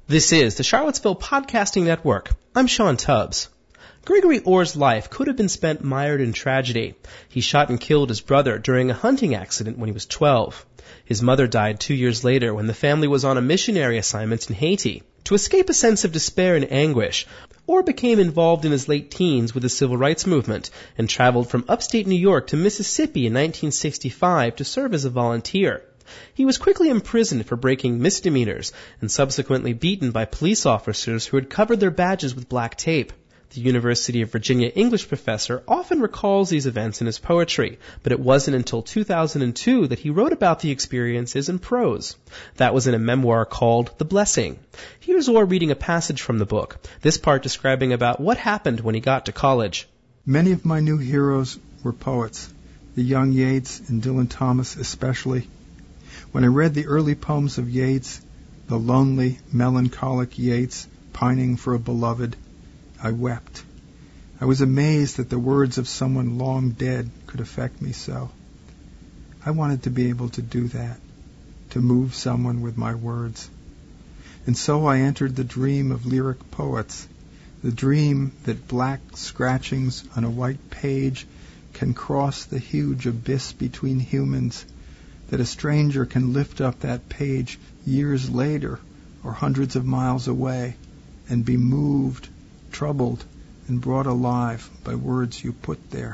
This is the Charlottesville Podcasting Network. I'm Sean Tubbs. Gregory Orr's life could have been spent mired in tragedy. He shot and killed his brother during a hunting accident when he was 12. His mother died 2 years later when the family was on a missionary assignment in Haiti. To escape a sense of despair and anguish, Orr became involved in his late teens with the civil rights movement and traveled from upstate New York to Mississippi in 1965 to serve as a volunteer. He was quickly imprisoned for breaking misdemeanors and subsequently beaten by police officers who had covered their badges with black tape. The University of Virginia English professor often recalls these events in his poetry, but it wasn't until 2002 that he wrote about the experiences in prose. That was in a memoir called The Blessing. Here's Orr reading a passage from the book, this part describing about what happened when he got to college. Many of my new heroes were poets, the young Yeats and Dylan Thomas especially. When I read the early poems of Yeats, the lonely, melancholic Yeats pining for a beloved, I wept. I was amazed that the words of someone long dead could affect me so. I wanted to be able to do that, to move someone with my words. And so I entered the dream of lyric poets, the dream that black scratchings on a white page can cross the huge abyss between humans, that a stranger can lift up that page years later or hundreds of miles away and be moved, troubled, and brought alive by words you put there.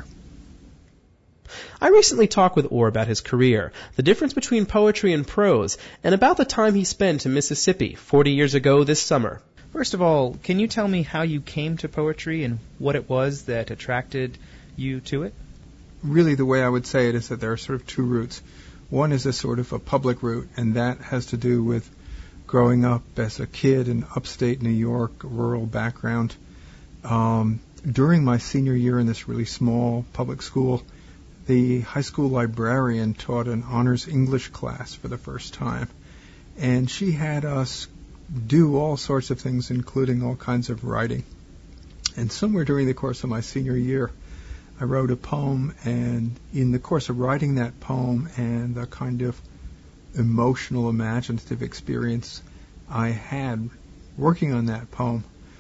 I recently talked with Orr about his career, the difference between poetry and prose, and about the time he spent in Mississippi 40 years ago this summer. First of all, can you tell me how you came to poetry and what it was that attracted you to it? Really, the way I would say it is that there are sort of two routes. One is a sort of a public route, and that has to do with growing up as a kid in upstate New York, rural background. During my senior year in this really small public school, the high school librarian taught an honors English class for the first time. And she had us do all sorts of things, including all kinds of writing. And somewhere during the course of my senior year, I wrote a poem, and in the course of writing that poem and the kind of emotional, imaginative experience I had working on that poem,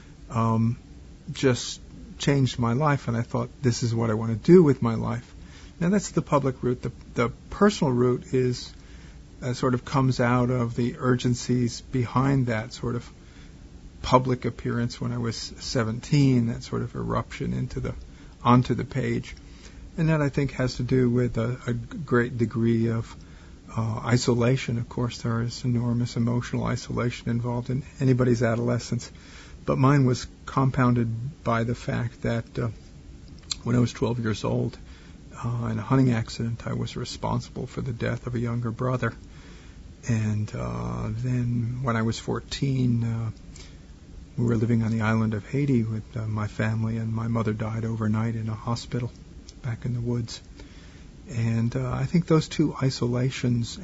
just changed my life, and I thought, this is what I want to do with my life. Now, that's the public route. The personal route is sort of comes out of the urgencies behind that sort of public appearance when I was 17, that sort of eruption onto the page. And that, I think, has to do with a great degree of isolation. Of course, there is enormous emotional isolation involved in anybody's adolescence. But mine was compounded by the fact that when I was 12 years old, in a hunting accident, I was responsible for the death of a younger brother. And then when I was 14, we were living on the island of Haiti with my family, and my mother died overnight in a hospital back in the woods. And I think those two isolations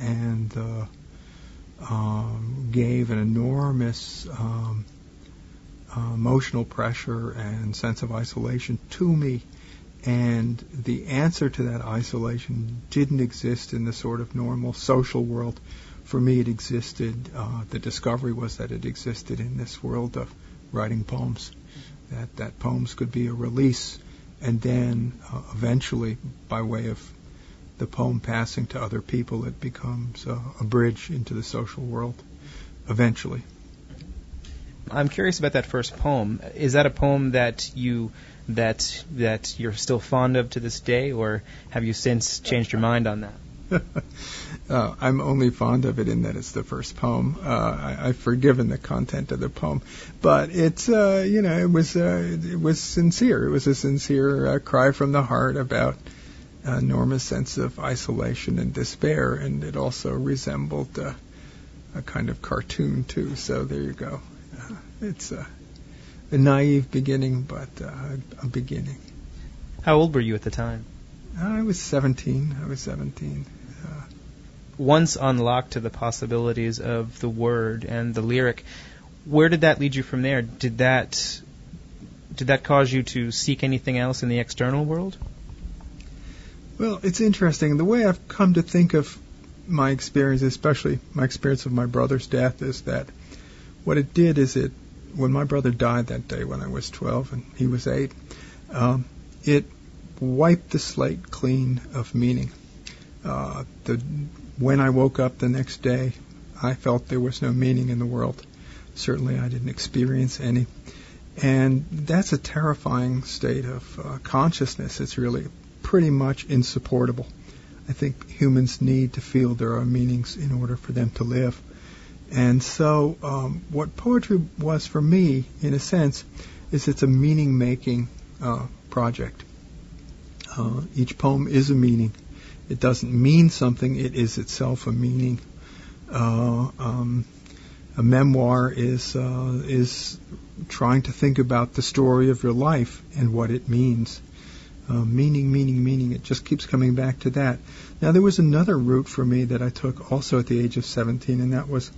gave an enormous emotional pressure and sense of isolation to me. And the answer to that isolation didn't exist in the sort of normal social world. For me, it existed, the discovery was that it existed in this world of writing poems, that poems could be a release, and then eventually, by way of the poem passing to other people, it becomes a bridge into the social world, eventually. I'm curious about that first poem. Is that a poem that you're still fond of to this day, or have you since changed your mind on that? I'm only fond of it in that it's the first poem. I've forgiven the content of the poem, but it's it was sincere. It was a sincere cry from the heart about an enormous sense of isolation and despair, and it also resembled a kind of cartoon too. So there you go. It's a naive beginning, but a beginning. How old were you at the time? I was 17. Once unlocked to the possibilities of the word and the lyric, where did that lead you from there? Did that cause you to seek anything else in the external world? Well, it's interesting. The way I've come to think of my experience, especially my experience of my brother's death, is that what it did is when my brother died that day when I was 12 and he was 8, it wiped the slate clean of meaning. When I woke up the next day, I felt there was no meaning in the world. Certainly I didn't experience any. And that's a terrifying state of consciousness. It's really pretty much insupportable. I think humans need to feel there are meanings in order for them to live. And so what poetry was for me, in a sense, is it's a meaning-making project. Each poem is a meaning. It doesn't mean something. It is itself a meaning. A memoir is trying to think about the story of your life and what it means. Meaning. It just keeps coming back to that. Now, there was another route for me that I took also at the age of 17, and that was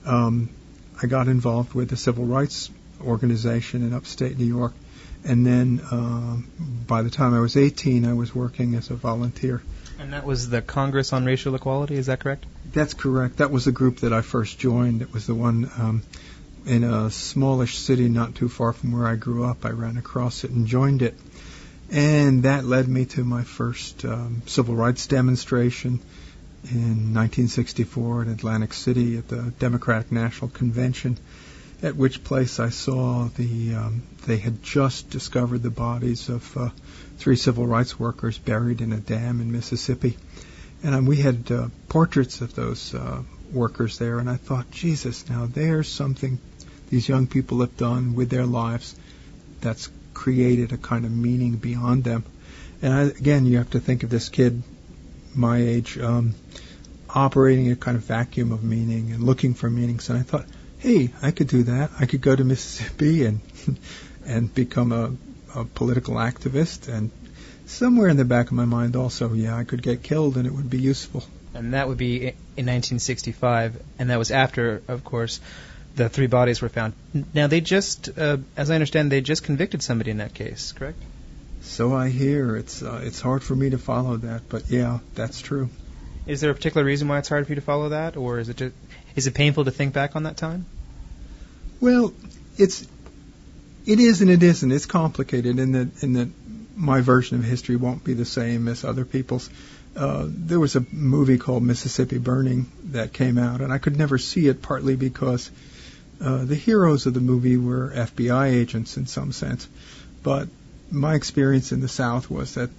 I got involved with a civil rights organization in upstate New York. And then by the time I was 18, I was working as a volunteer. And that was the Congress on Racial Equality, is that correct? That's correct. That was the group that I first joined. It was the one in a smallish city not too far from where I grew up. I ran across it and joined it. And that led me to my first civil rights demonstration in 1964 in Atlantic City at the Democratic National Convention, at which place I saw they had just discovered the bodies of 3 civil rights workers buried in a dam in Mississippi. And we had portraits of those workers there, and I thought, Jesus, now there's something these young people have done with their lives that's created a kind of meaning beyond them. And again, you have to think of this kid my age operating a kind of vacuum of meaning and looking for meanings. And I thought, hey, I could do that. I could go to Mississippi and become a political activist. And somewhere in the back of my mind also, I could get killed and it would be useful. And that would be in 1965, and that was after, of course, the 3 bodies were found. Now, they just, as I understand, they just convicted somebody in that case, correct? So I hear. It's hard for me to follow that, but yeah, that's true. Is there a particular reason why it's hard for you to follow that, or is it painful to think back on that time? Well, it is and it isn't. It's complicated in that my version of history won't be the same as other people's. There was a movie called Mississippi Burning that came out, and I could never see it, partly because the heroes of the movie were FBI agents in some sense. But my experience in the South was that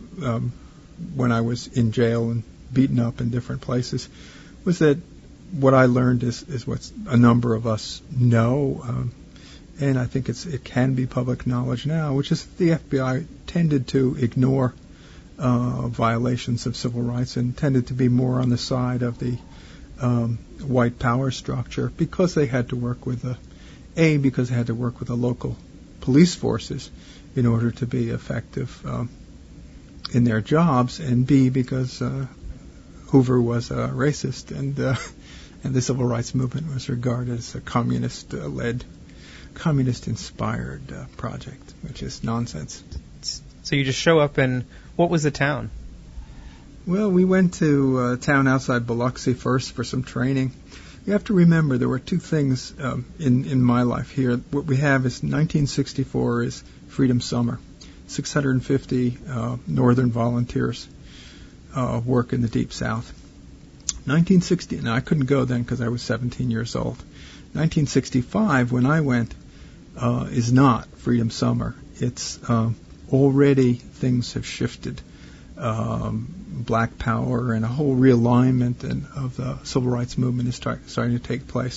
when I was in jail and beaten up in different places, was that what I learned is what a number of us know, and I think it can be public knowledge now, which is the FBI tended to ignore violations of civil rights and tended to be more on the side of the white power structure because they had to work with because they had to work with the local police forces in order to be effective in their jobs, and B, because Hoover was a racist and the civil rights movement was regarded as a communist-led, communist-inspired project, which is nonsense. So you just show up, and what was the town? Well, we went to a town outside Biloxi first for some training. You have to remember there were 2 things in my life here. What we have is 1964 is Freedom Summer. 650 Northern volunteers work in the Deep South. 1960, now I couldn't go then because I was 17 years old. 1965, when I went, is not Freedom Summer. It's already things have shifted. Black power and a whole realignment of the civil rights movement is starting to take place.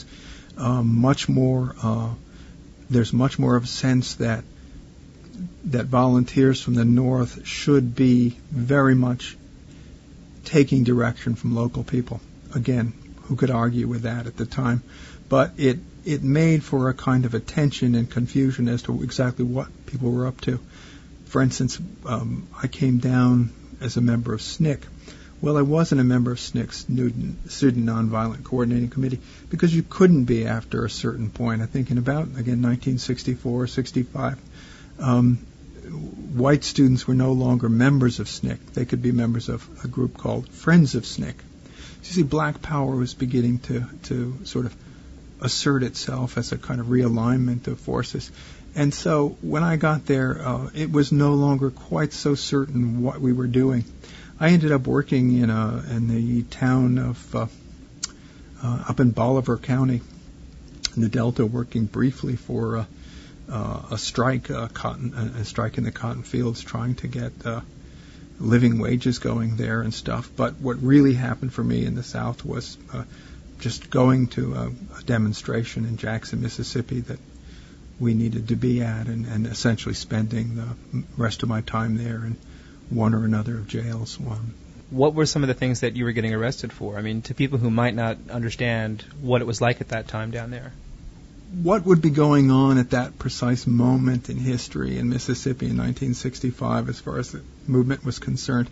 There's much more of a sense that volunteers from the North should be very much taking direction from local people. Again, who could argue with that at the time? But it made for a kind of a tension and confusion as to exactly what people were up to. For instance, I came down as a member of SNCC. Well, I wasn't a member of SNCC's Student Nonviolent Coordinating Committee because you couldn't be after a certain point. I think in about, again, 1964, 65, white students were no longer members of SNCC. They could be members of a group called Friends of SNCC. So you see, black power was beginning to sort of assert itself as a kind of realignment of forces. And so when I got there, it was no longer quite so certain what we were doing. I ended up working in the town of up in Bolivar County in the Delta, working briefly for a strike, a strike in the cotton fields, trying to get living wages going there and stuff. But what really happened for me in the South was just going to a demonstration in Jackson, Mississippi that we needed to be at, and essentially spending the rest of my time there in one or another of jails. What were some of the things that you were getting arrested for? I mean, to people who might not understand what it was like at that time down there. What would be going on at that precise moment in history in Mississippi in 1965 as far as the movement was concerned?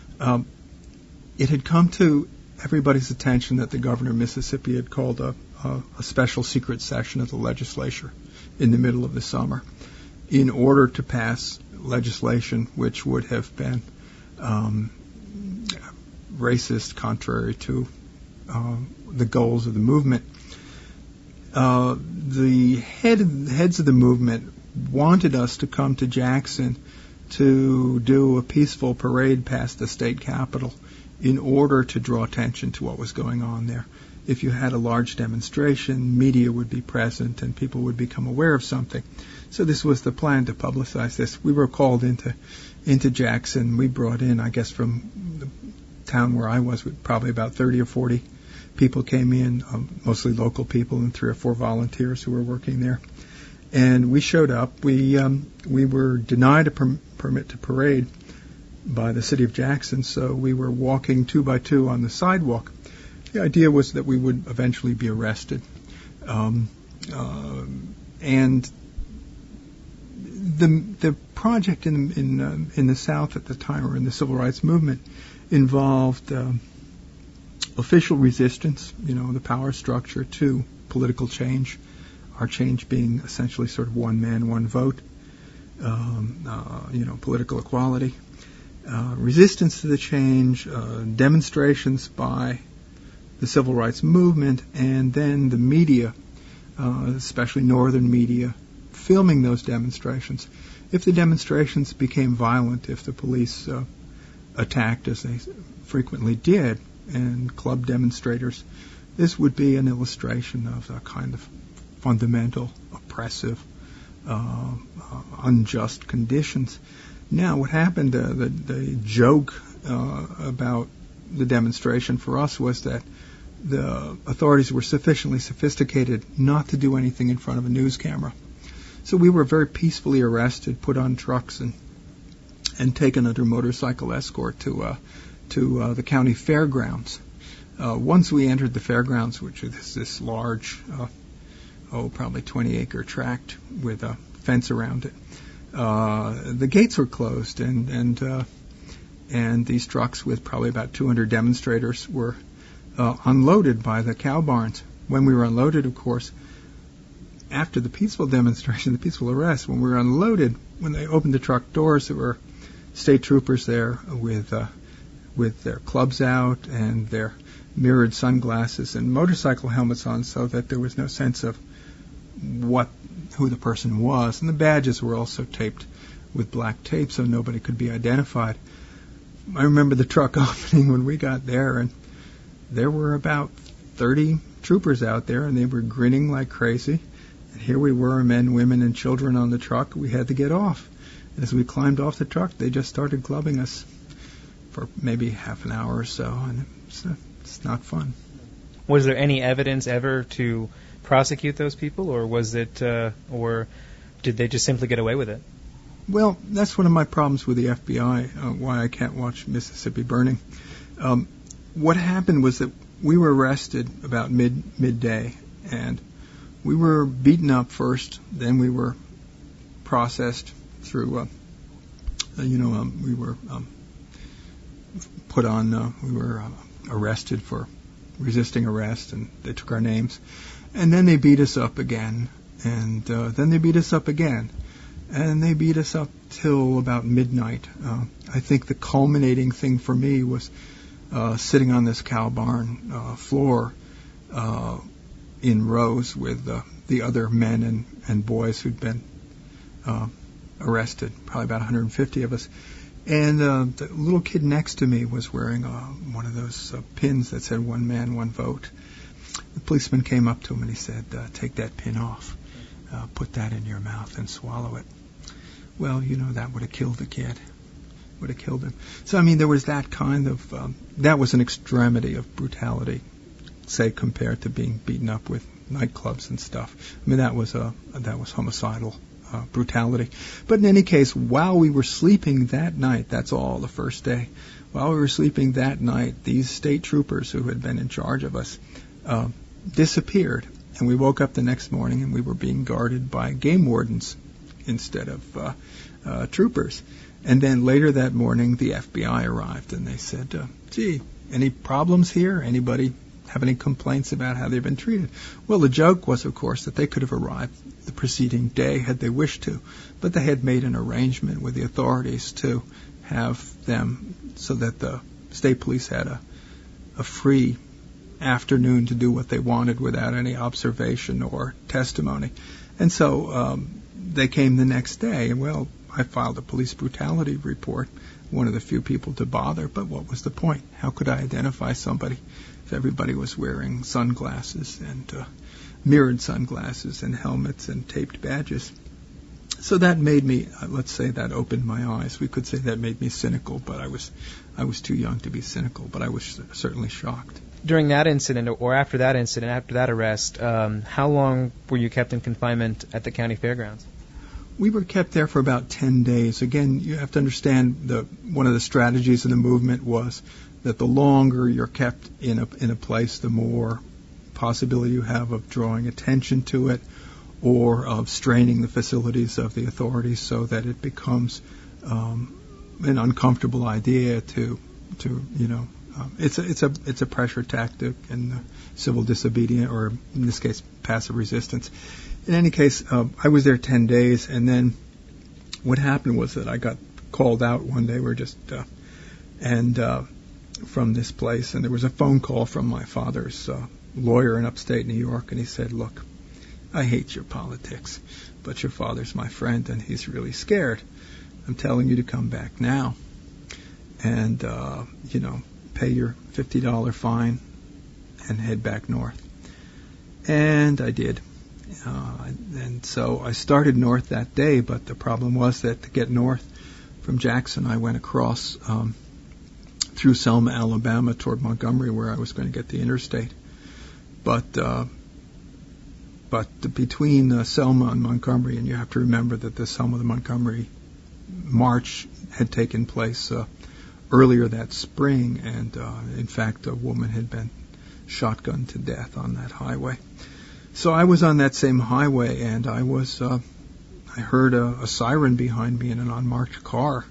It had come to everybody's attention that the governor of Mississippi had called a special secret session of the legislature in the middle of the summer in order to pass legislation which would have been racist, contrary to the goals of the movement. The heads of the movement wanted us to come to Jackson to do a peaceful parade past the state capitol in order to draw attention to what was going on there. If you had a large demonstration, media would be present and people would become aware of something. So this was the plan, to publicize this. We were called into Jackson. We brought in, I guess, from the town where I was, probably about 30 or 40 people came in, mostly local people and 3 or 4 volunteers who were working there. And we showed up. We were denied a permit to parade by the city of Jackson, so we were walking 2 by 2 on the sidewalk. The idea was that we would eventually be arrested. And the project in the South at the time, or in the civil rights movement, involved official resistance, the power structure, to political change. Our change being essentially sort of one man, one vote, political equality. Resistance to the change, demonstrations by the civil rights movement, and then the media, especially northern media, filming those demonstrations. If the demonstrations became violent, if the police attacked, as they frequently did, and club demonstrators, this would be an illustration of the kind of fundamental, oppressive, unjust conditions. Now, what happened, the joke about the demonstration for us was that the authorities were sufficiently sophisticated not to do anything in front of a news camera. So we were very peacefully arrested, put on trucks, and taken under motorcycle escort to the county fairgrounds. Once we entered the fairgrounds, which is this large, probably 20-acre tract with a fence around it, the gates were closed, and these trucks with probably about 200 demonstrators were unloaded by the cow barns. When we were unloaded, of course, after the peaceful demonstration, the peaceful arrest, when we were unloaded, when they opened the truck doors, there were state troopers there with their clubs out and their mirrored sunglasses and motorcycle helmets on, so that there was no sense of who the person was. And the badges were also taped with black tape so nobody could be identified. I remember the truck opening when we got there, and there were about 30 troopers out there, and they were grinning like crazy. And here we were, men, women, and children on the truck. We had to get off. And as we climbed off the truck, they just started clubbing us for maybe half an hour or so, and it's not fun. Was there any evidence ever to prosecute those people, or was it, or did they just simply get away with it? Well, that's one of my problems with the FBI, why I can't watch Mississippi Burning. What happened was that we were arrested about midday, and we were beaten up first, then we were processed through, we were put on, we were arrested for resisting arrest, and they took our names. And then they beat us up again, and then they beat us up again. And they beat us up till about midnight. I think the culminating thing for me was sitting on this cow barn floor in rows with the other men and boys who'd been arrested, probably about 150 of us. And the little kid next to me was wearing one of those pins that said "One Man, One Vote." The policeman came up to him and he said, "Take that pin off. Put that in your mouth and swallow it." Well, that would have killed the kid. Would have killed him. So, I mean, there was that kind of, that was an extremity of brutality, say, compared to being beaten up with nightclubs and stuff. I mean, that was homicidal brutality. But in any case, while we were sleeping that night, that's all, the first day, while we were sleeping that night, these state troopers who had been in charge of us disappeared. And we woke up the next morning and we were being guarded by game wardens instead of troopers. And then later that morning, the FBI arrived and they said, "Gee, any problems here? Anybody have any complaints about how they've been treated?" Well, the joke was, of course, that they could have arrived the preceding day had they wished to, but they had made an arrangement with the authorities to have them so that the state police had a free afternoon to do what they wanted without any observation or testimony. And so they came the next day, and well, I filed a police brutality report, one of the few people to bother, but what was the point? How could I identify somebody if everybody was wearing sunglasses and mirrored sunglasses and helmets and taped badges? So that made me, let's say that opened my eyes. We could say that made me cynical, but I was too young to be cynical, but I was certainly shocked. During that incident, or after that incident, after that arrest, how long were you kept in confinement at the county fairgrounds? We were kept there for about 10 days. Again, you have to understand one of the strategies of the movement was that the longer you're kept in a place, the more possibility you have of drawing attention to it or of straining the facilities of the authorities so that it becomes an uncomfortable idea to it's a pressure tactic and civil disobedience, or in this case, passive resistance. In any case, I was there 10 days, and then what happened was that I got called out one day. We're just from this place, and there was a phone call from my father's lawyer in upstate New York, and he said, "Look, I hate your politics, but your father's my friend, and he's really scared. I'm telling you to come back now, and pay your $50 fine and head back north." And I did. And so I started north that day, but the problem was that to get north from Jackson, I went across through Selma, Alabama, toward Montgomery, where I was going to get the interstate. But between Selma and Montgomery, and you have to remember that the Selma to Montgomery march had taken place earlier that spring, and in fact, a woman had been shotgunned to death on that highway. So I was on that same highway, and I heard a siren behind me in an unmarked car,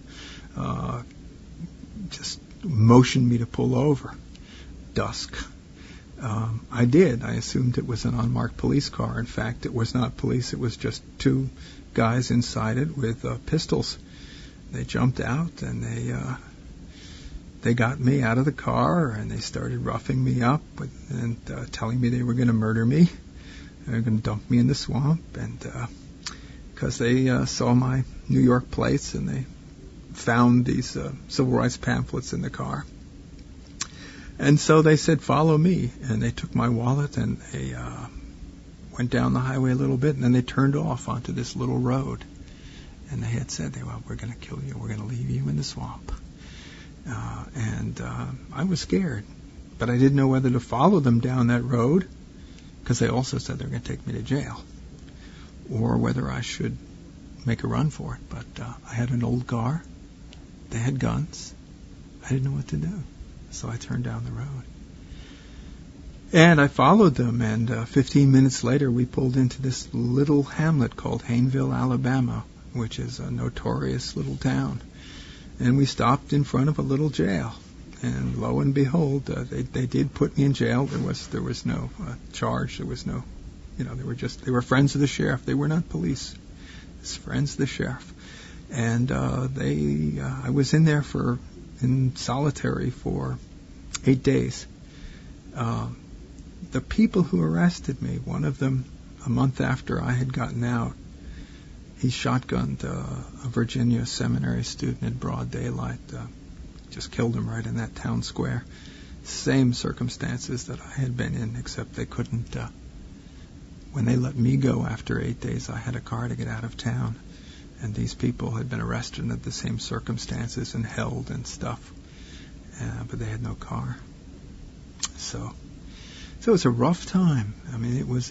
just motioned me to pull over. Dusk. I did. I assumed it was an unmarked police car. In fact, it was not police. It was just two guys inside it with pistols. They jumped out, and they got me out of the car, and they started roughing me up and telling me they were going to murder me. They were going to dump me in the swamp, and because they saw my New York plates, and they found these civil rights pamphlets in the car. And so they said, "Follow me," and they took my wallet, and they went down the highway a little bit, and then they turned off onto this little road. And they had said, "Well, we're going to kill you. We're going to leave you in the swamp." And I was scared, but I didn't know whether to follow them down that road, because they also said they were going to take me to jail, or whether I should make a run for it. But I had an old car. They had guns. I didn't know what to do. So I turned down the road. And I followed them, and 15 minutes later we pulled into this little hamlet called Hayneville, Alabama, which is a notorious little town. And we stopped in front of a little jail. And lo and behold, they did put me in jail. There was no charge. There was no, they were friends of the sheriff. They were not police. It's friends of the sheriff. And I was in there in solitary for 8 days. the people who arrested me, one of them, a month after I had gotten out, he shotgunned a Virginia seminary student in broad daylight, just killed him right in that town square. Same circumstances that I had been in, except they couldn't. When they let me go after 8 days, I had a car to get out of town, and these people had been arrested under the same circumstances and held and stuff, but they had no car. So it was a rough time. I mean, it was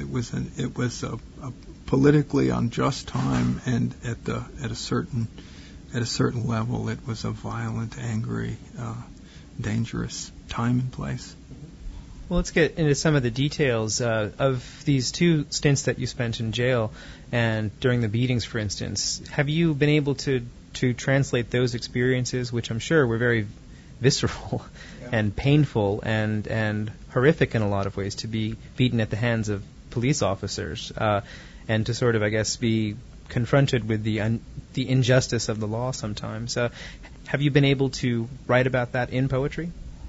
a politically unjust time, and at a certain level, it was a violent, angry, dangerous time and place. Well, let's get into some of the details of these 2 stints that you spent in jail and during the beatings, for instance. Have you been able to translate those experiences, which I'm sure were very visceral and painful and horrific in a lot of ways, to be beaten at the hands of police officers and to sort of, I guess, be confronted with the injustice of the law sometimes. Have you been able to write about that in poetry?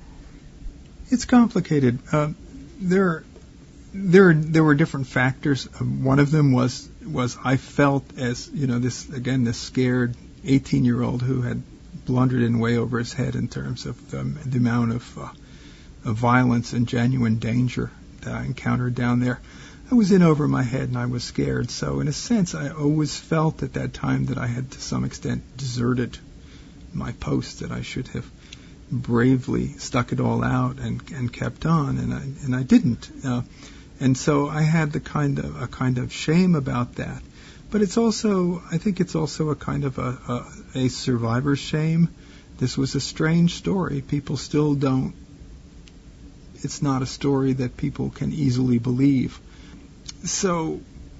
It's complicated. There were different factors. One of them was I felt as, this scared 18-year-old who had blundered in way over his head in terms of the amount of violence and genuine danger that I encountered down there. I was in over my head and I was scared. So in a sense, I always felt at that time that I had to some extent deserted my post, that I should have bravely stuck it all out and kept on, and I didn't. And so I had a kind of shame about that. But I think it's also a kind of a survivor's shame. This was a strange story. People still don't. It's not a story that people can easily believe. So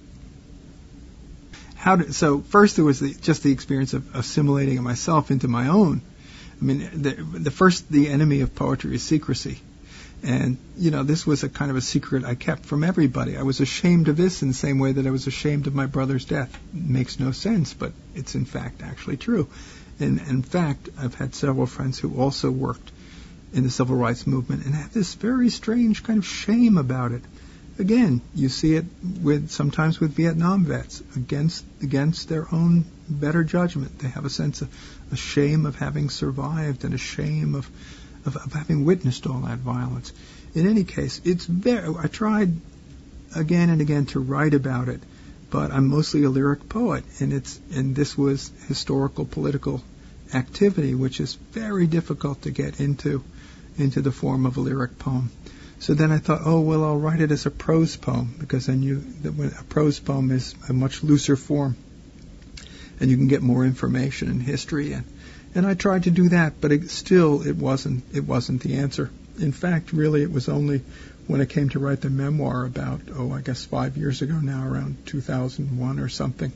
first there was just the experience of assimilating myself into my own. I mean, the enemy of poetry is secrecy. And, this was a kind of a secret I kept from everybody. I was ashamed of this in the same way that I was ashamed of my brother's death. It makes no sense, but it's in fact actually true. And in fact, I've had several friends who also worked in the civil rights movement and have this very strange kind of shame about it. Again, you see it sometimes with Vietnam vets against their own better judgment. They have a sense of a shame of having survived and a shame of having witnessed all that violence. In any case, I tried again and again to write about it, but I'm mostly a lyric poet, and this was historical political activity, which is very difficult to get into the form of a lyric poem. So then I thought, I'll write it as a prose poem, because I knew that a prose poem is a much looser form, and you can get more information and history. And I tried to do that, but it wasn't the answer. In fact, really, it was only when I came to write the memoir about, 5 years ago now, around 2001 or something,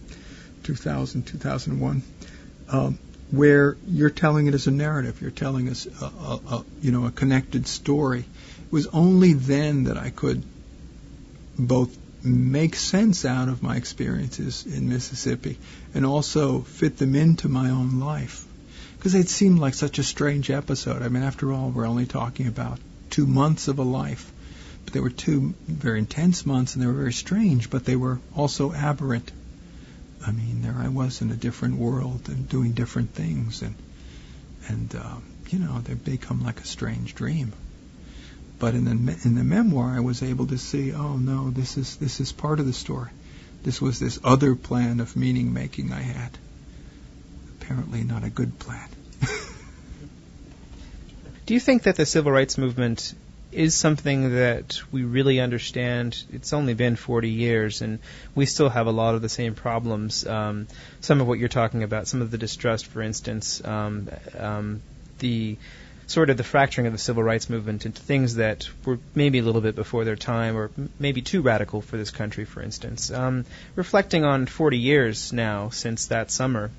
2001, where you're telling it as a narrative. You're telling us a connected story. It was only then that I could both make sense out of my experiences in Mississippi and also fit them into my own life. Because it seemed like such a strange episode. I mean, after all, we're only talking about 2 months of a life. But they were 2 very intense months, and they were very strange, but they were also aberrant. I mean, there I was in a different world and doing different things, and they become like a strange dream. But in the memoir, I was able to see, this is part of the story. This was this other plan of meaning making I had. Apparently not a good plan. Do you think that the civil rights movement is something that we really understand? It's only been 40 years, and we still have a lot of the same problems. Some of what you're talking about, some of the distrust, for instance, the sort of the fracturing of the civil rights movement into things that were maybe a little bit before their time or maybe too radical for this country, for instance. Reflecting on 40 years now since that summer,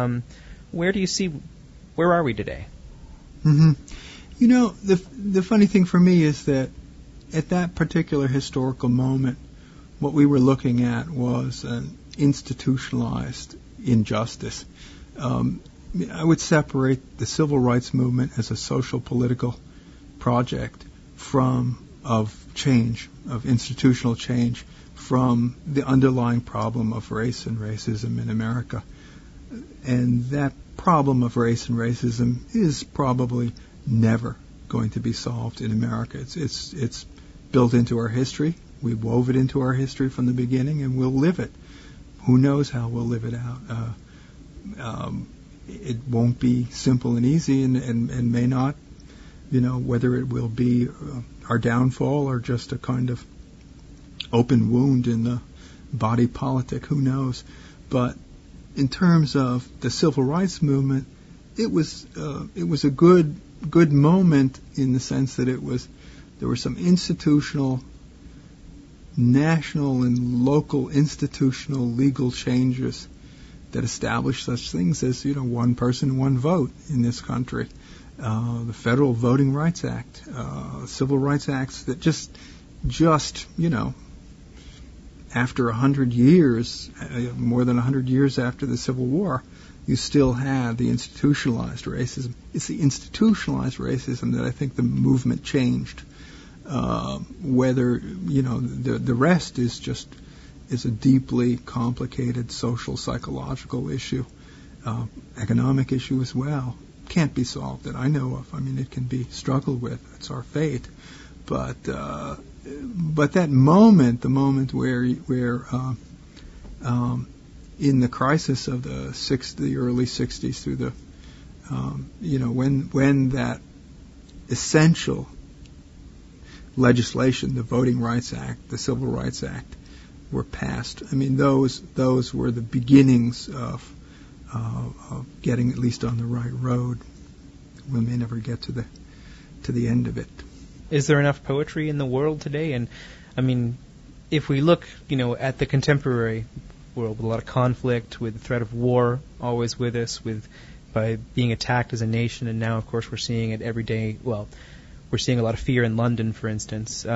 where are we today? Mm-hmm. The funny thing for me is that at that particular historical moment, what we were looking at was an institutionalized injustice. I would separate the civil rights movement as a social political project from change, of institutional change, from the underlying problem of race and racism in America. And that problem of race and racism is probably never going to be solved in America. It's built into our history. We wove it into our history from the beginning, and we'll live it. Who knows how we'll live it out? It won't be simple and easy, and may not. Whether it will be our downfall or just a kind of open wound in the body politic, who knows? But in terms of the civil rights movement, it was a good moment in the sense that there were some institutional, national and local institutional legal changes that established such things as one person, one vote in this country. The Federal Voting Rights Act, Civil Rights Acts that just after 100 years, more than 100 years after the Civil War, you still had the institutionalized racism. It's the institutionalized racism that I think the movement changed. Whether the rest is a deeply complicated social psychological issue, economic issue as well. Can't be solved that I know of. I mean, it can be struggled with. It's our fate. But that moment, the moment where in the crisis of the early 60s through the when that essential legislation, the Voting Rights Act, the Civil Rights Act, were passed. I mean, those were the beginnings of getting at least on the right road. We may never get to the end of it. Is there enough poetry in the world today? And I mean, if we look, at the contemporary world with a lot of conflict, with the threat of war always with us, by being attacked as a nation, and now, of course, we're seeing it every day. Well, we're seeing a lot of fear in London, for instance.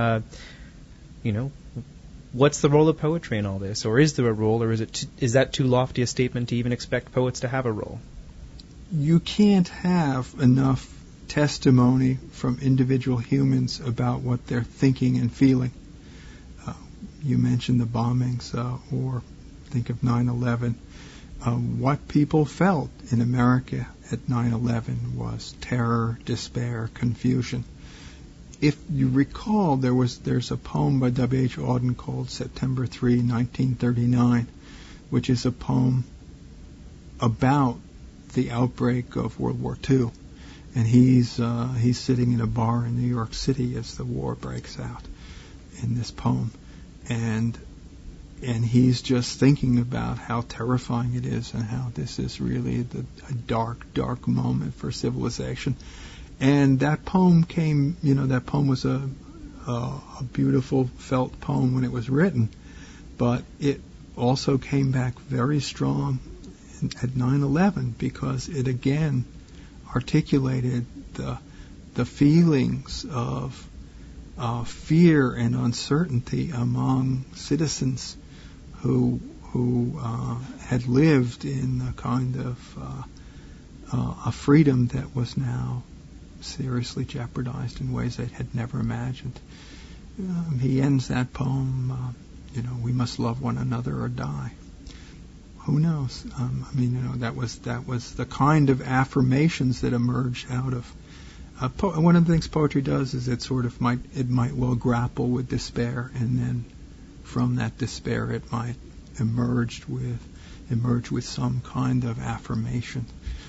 What's the role of poetry in all this? Or is there a role, or is that too lofty a statement to even expect poets to have a role? You can't have enough testimony from individual humans about what they're thinking and feeling. You mentioned the bombings, or think of 9/11. What people felt in America at 9/11 was terror, despair, confusion. If you recall, there's a poem by W.H. Auden called September 3, 1939, which is a poem about the outbreak of World War II. And he's sitting in a bar in New York City as the war breaks out in this poem. And he's just thinking about how terrifying it is and how this is really a dark, dark moment for civilization. And that poem was a beautiful felt poem when it was written, but it also came back very strong at 9/11 because it again articulated the feelings of fear and uncertainty among citizens who had lived in a kind of a freedom that was now seriously jeopardized in ways they had never imagined. He ends that poem, we must love one another or die. Who knows? That was the kind of affirmations that emerged out of. One of the things poetry does is it might well grapple with despair, and then from that despair it might emerge with some kind of affirmation.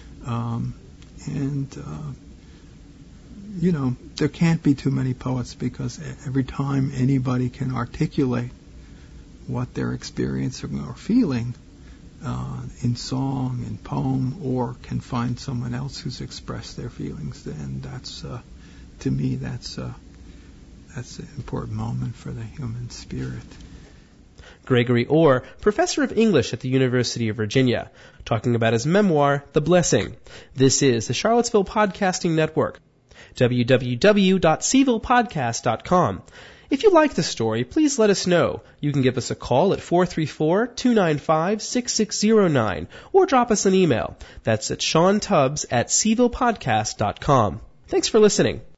There can't be too many poets because every time anybody can articulate what they're experiencing or feeling in song, in poem, or can find someone else who's expressed their feelings, then to me, that's an important moment for the human spirit. Gregory Orr, professor of English at the University of Virginia, talking about his memoir, The Blessing. This is the Charlottesville Podcasting Network. www.cvillePodcast.com. If you like the story, please let us know. You can give us a call at 434-295-6609 or drop us an email. That's at SeanTubbs@cvillePodcast.com. Thanks for listening.